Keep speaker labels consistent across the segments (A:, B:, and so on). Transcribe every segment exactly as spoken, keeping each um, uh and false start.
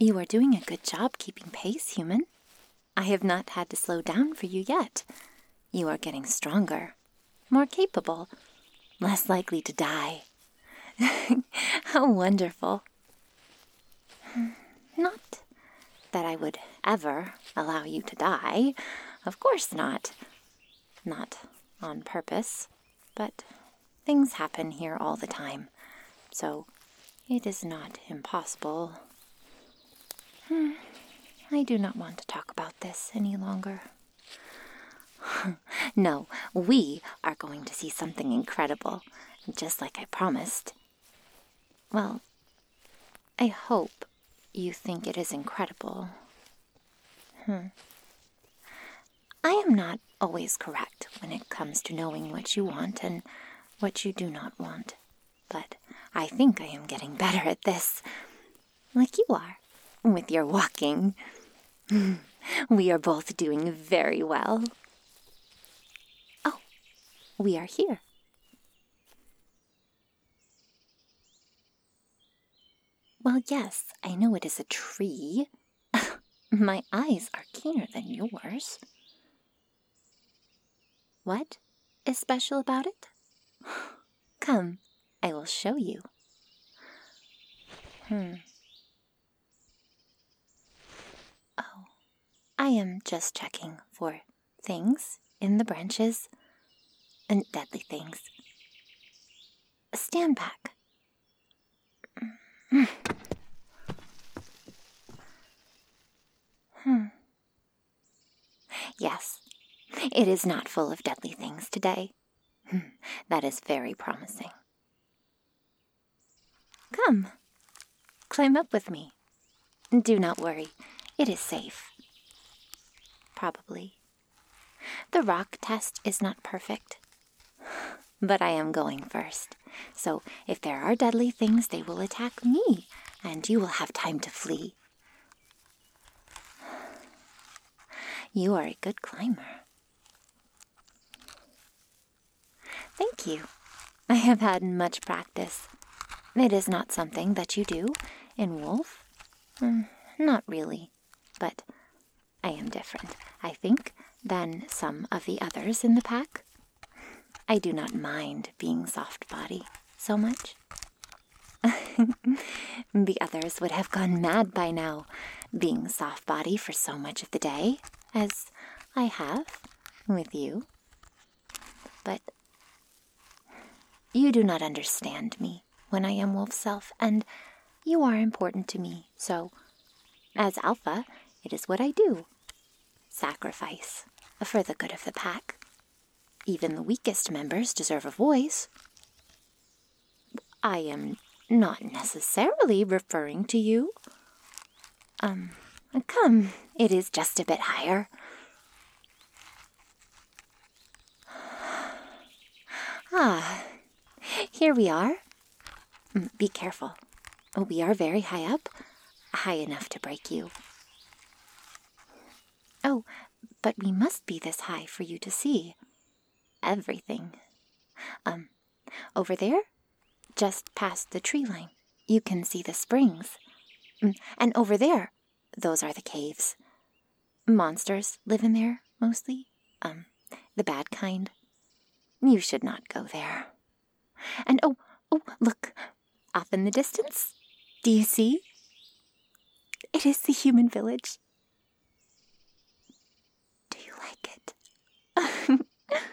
A: You are doing a good job keeping pace, human. I have not had to slow down for you yet. You are getting stronger, more capable, less likely to die. How wonderful. Not that I would ever allow you to die. Of course not. Not on purpose. But things happen here all the time. So it is not impossible. Hmm. I do not want to talk about this any longer. No, we are going to see something incredible, just like I promised. Well, I hope you think it is incredible. Hmm. I am not always correct when it comes to knowing what you want and what you do not want, but I think I am getting better at this, like you are, with your walking. We are both doing very well. Oh, we are here. Well, yes, I know it is a tree. My eyes are keener than yours. What is special about it? Come, I will show you. Hmm. Oh, I am just checking for things in the branches and deadly things. Stand back. Hmm. Yes, it is not full of deadly things today. That is very promising. Come, climb up with me. Do not worry, it is safe. Probably. The rock test is not perfect, but I am going first. So if there are deadly things, they will attack me, and you will have time to flee. You are a good climber. Thank you. I have had much practice. It is not something that you do in Wolf. Mm, not really, but I am different, I think, than some of the others in the pack. I do not mind being soft body so much. The others would have gone mad by now, being soft body for so much of the day, as I have with you. But you do not understand me when I am Wolf Self, and you are important to me, so as Alpha, it is what I do. Sacrifice for the good of the pack. Even the weakest members deserve a voice. I am not necessarily referring to you. Um, come, it is just a bit higher. Ah, here we are. Be careful. We are very high up, high enough to break you. Oh, but we must be this high for you to see everything. Um, over there, just past the tree line, you can see the springs. And over there, those are the caves. Monsters live in there, mostly. Um, the bad kind. You should not go there. And oh, oh, look, off in the distance. Do you see? It is the human village. Do you like it?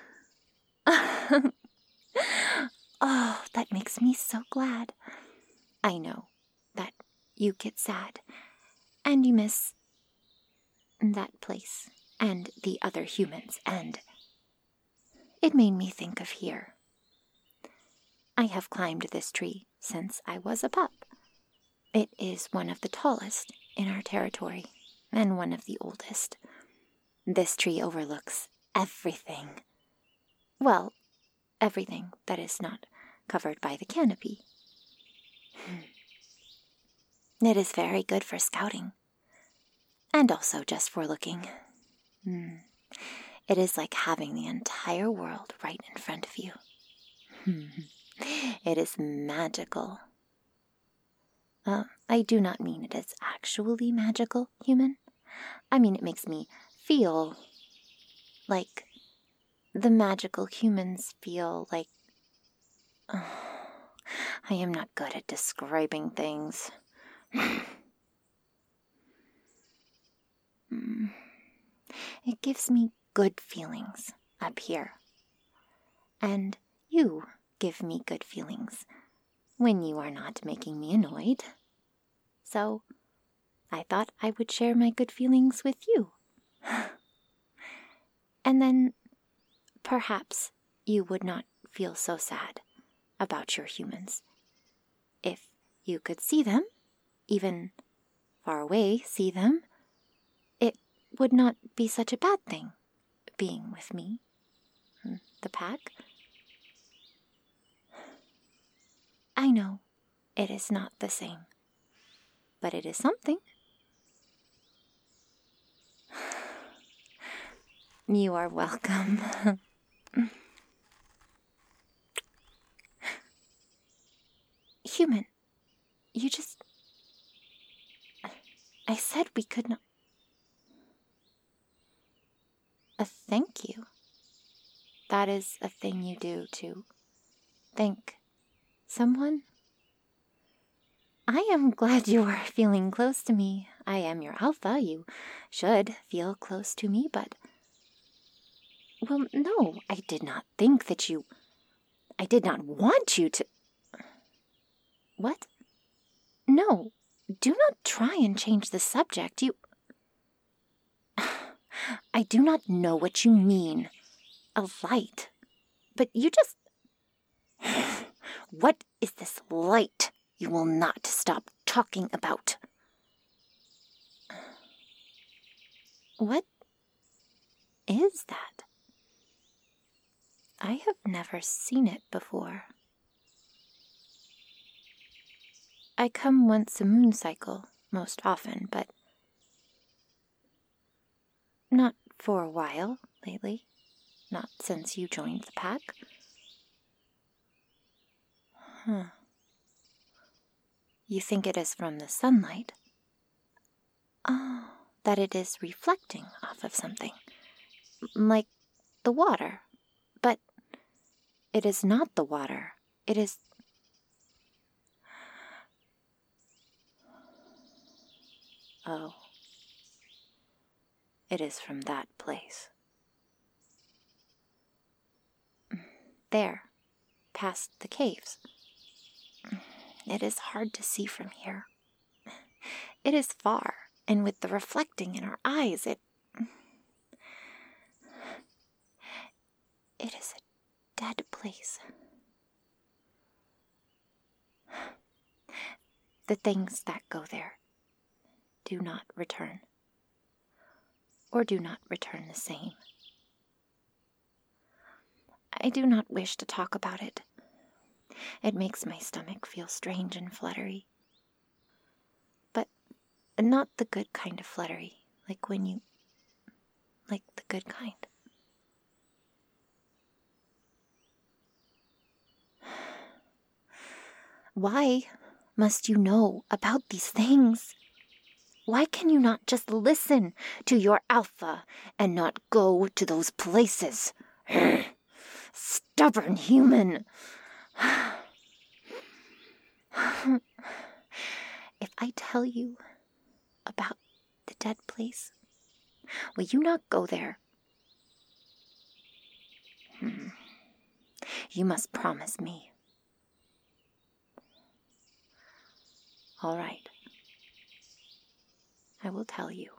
A: Oh, that makes me so glad. I know that you get sad, and you miss that place and the other humans, and it made me think of here. I have climbed this tree since I was a pup. It is one of the tallest in our territory, and one of the oldest. This tree overlooks everything. Well, everything that is not covered by the canopy. It is very good for scouting, and also just for looking. It is like having the entire world right in front of you. It is magical. Uh, I do not mean it is actually magical, human. I mean it makes me feel like the magical humans feel like... Uh, I am not good at describing things. It gives me good feelings up here. And you give me good feelings when you are not making me annoyed. So I thought I would share my good feelings with you. And then perhaps you would not feel so sad about your humans if you could see them, even far away see them. It would not be such a bad thing being with me, the pack. I know it is not the same, but it is something. You are welcome. Human, you just... I said we could not... A thank you. That is a thing you do to thank someone? I am glad you are feeling close to me. I am your alpha. You should feel close to me, but... Well, no, I did not think that you... I did not want you to... What? No, do not try and change the subject. You... I do not know what you mean. A light. But you just... What is this light you will not stop talking about? What is that? I have never seen it before. I come once a moon cycle, most often, but not for a while lately. Not since you joined the pack. Huh. You think it is from the sunlight? Oh, that it is reflecting off of something. Like the water. But it is not the water. It is... Oh. It is from that place. There, past the caves. It is hard to see from here. It is far, and with the reflecting in our eyes, it... It is a dead place. The things that go there do not return, or do not return the same. I do not wish to talk about it. It makes my stomach feel strange and fluttery. But not the good kind of fluttery, like when you... like the good kind. Why must you know about these things? Why can you not just listen to your alpha and not go to those places? Stubborn human. If I tell you about the dead place, will you not go there? Hmm. You must promise me. All right. I will tell you.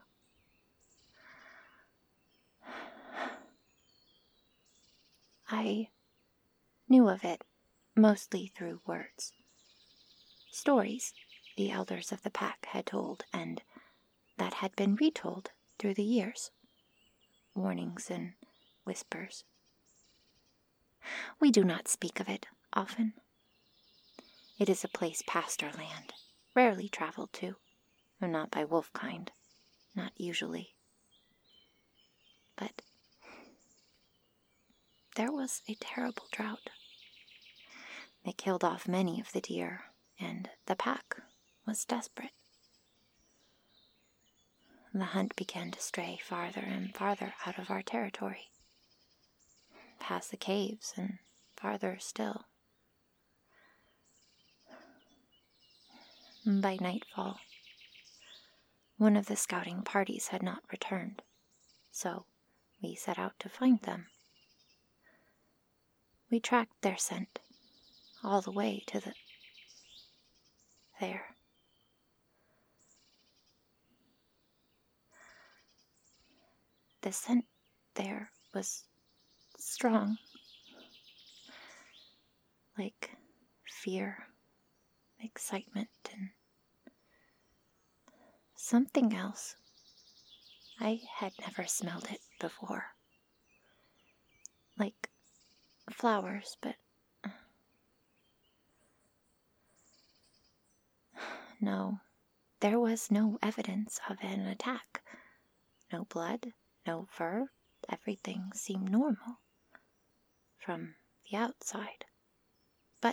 A: I knew of it mostly through words. Stories the elders of the pack had told, and that had been retold through the years. Warnings and whispers. We do not speak of it often. It is a place past our land, rarely traveled to, and not by wolf kind, not usually. But there was a terrible drought. They killed off many of the deer, and the pack was desperate. The hunt began to stray farther and farther out of our territory, past the caves and farther still. By nightfall, one of the scouting parties had not returned, so we set out to find them. We tracked their scent all the way to the... there. The scent there was strong, like fear, excitement, and something else. I had never smelled it before. Like flowers, but no, there was no evidence of an attack. No blood, no fur, everything seemed normal from the outside. But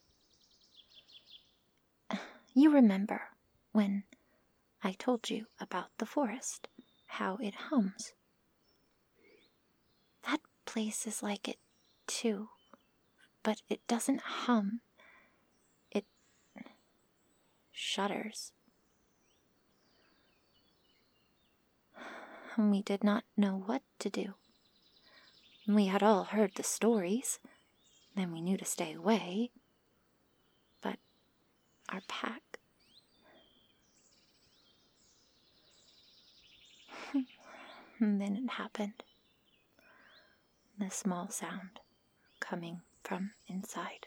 A: you remember when I told you about the forest, how it hums. That place is like it too, but it doesn't hum. It shudders. We did not know what to do. We had all heard the stories, and we knew to stay away. But our pack... And then it happened. The small sound coming from inside.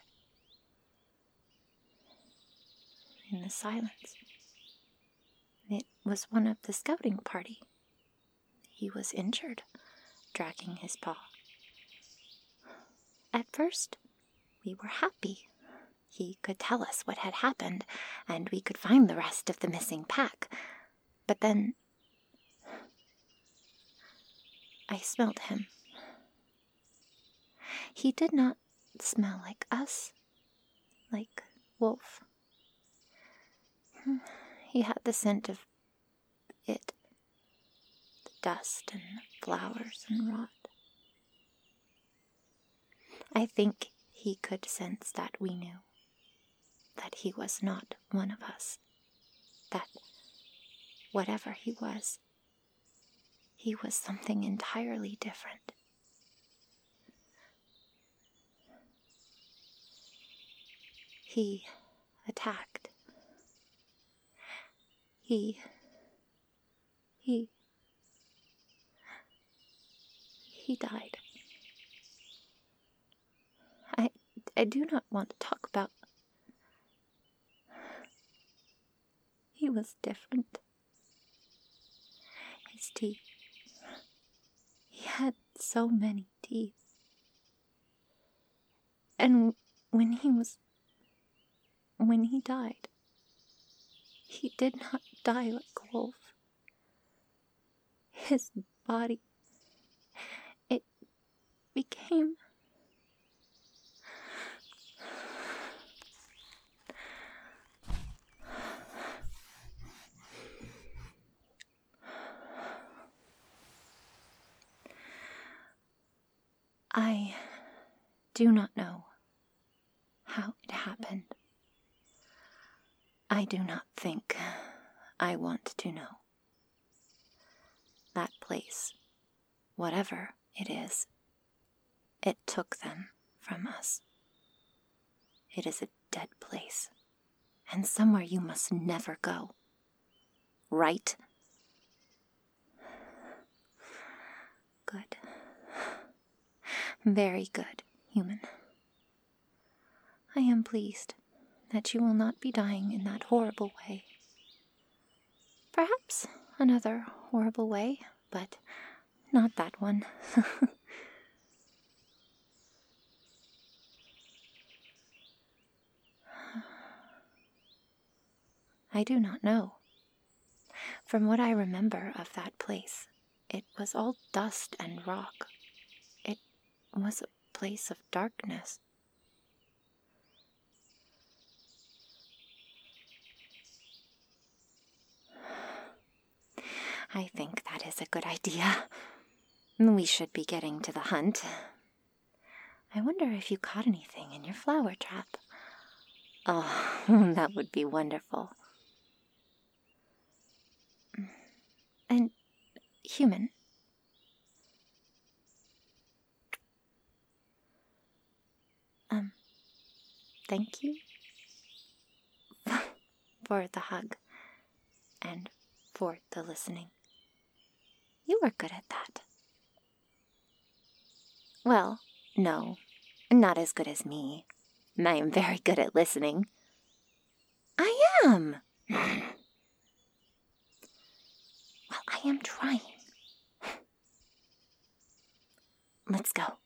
A: In the silence. It was one of the scouting party. He was injured, dragging his paw. At first, we were happy. He could tell us what had happened, and we could find the rest of the missing pack. But then I smelled him. He did not smell like us, like wolf. He had the scent of it, the dust and flowers and rot. I think he could sense that we knew, that he was not one of us, that whatever he was, he was something entirely different. He attacked. He, he, he died. I, I do not want to talk about... He was different. His teeth. He had so many teeth. And when he was... when he died, he did not die like a wolf. His body, it became... I do not know how it happened. I do not think I want to know. That place, whatever it is, it took them from us. It is a dead place, and somewhere you must never go. Right? Good. Very good, human. I am pleased that you will not be dying in that horrible way. Perhaps another horrible way, but not that one. I do not know. From what I remember of that place, it was all dust and rock. It was a place of darkness. I think that is a good idea. We should be getting to the hunt. I wonder if you caught anything in your flower trap. Oh, that would be wonderful. And human. Um, thank you for the hug and for the listening. You were good at that. Well, no, not as good as me. I am very good at listening. I am. Well, I am trying. Let's go.